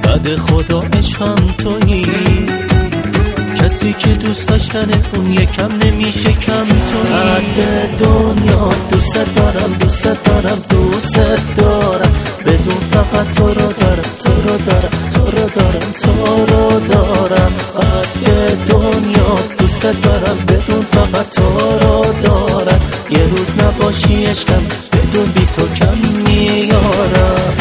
بعد خدا عشقم تویی، کسی که دوست داشتن اون یکم نمیشه کم تویی. بعد دنیا دوست دارم دوست دارم دوست دارم، بدون فقط تو رو دارم تو رو دارم تو رو دارم تو رو دارم. بعد دنیا دوست دارم بدون فقط تو رو دارم، یه روز نباشی عشقم بدون بی تو کم میارم.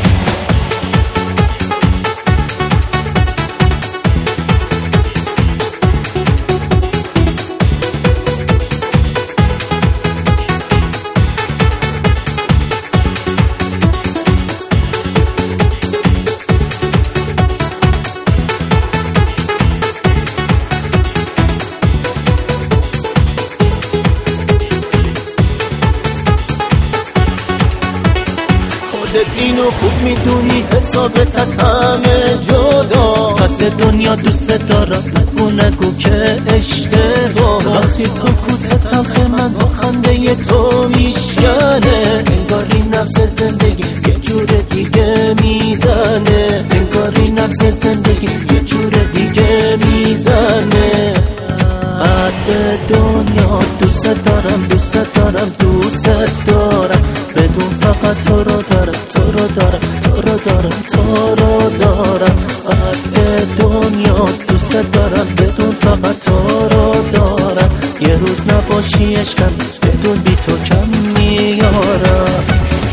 خودت اینو خوب میدونی، حسابت از همه جدا. قصد دنیا دوست دارم، نگو که اشتباه. وقتی سکوت تلخ من با خنده تو میشکنه، انگاری نفس زندگی یه جور دیگه میزنه، انگاری نفس زندگی یه جور دیگه میزنه. بعد دنیا دوست دارم دوست دارم دوست دارم، بدون فقط تو رو دارم تو رو دارم تو رو دارم تو رو دارم. بعد دنیا دوست دارم بدون فقط تو رو دارم، یه روز نباشی عشقم بدون بی تو کم میارم.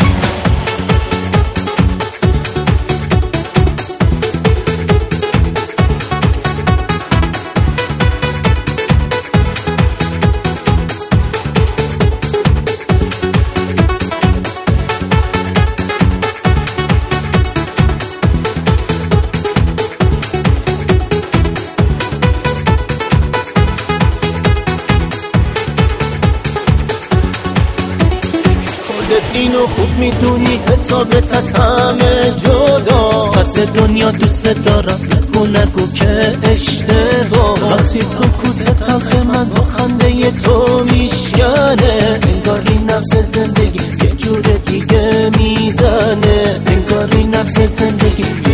اینو خوب میدونی، حسابت از همه جدا. قصد دنیا دوست دارم، نگو که اشتباه. وقتی سکوت تلخ من با خنده تو میشکنه، انگاری نفس زندگی یه جور دیگه میزنه، انگاری نفس زندگی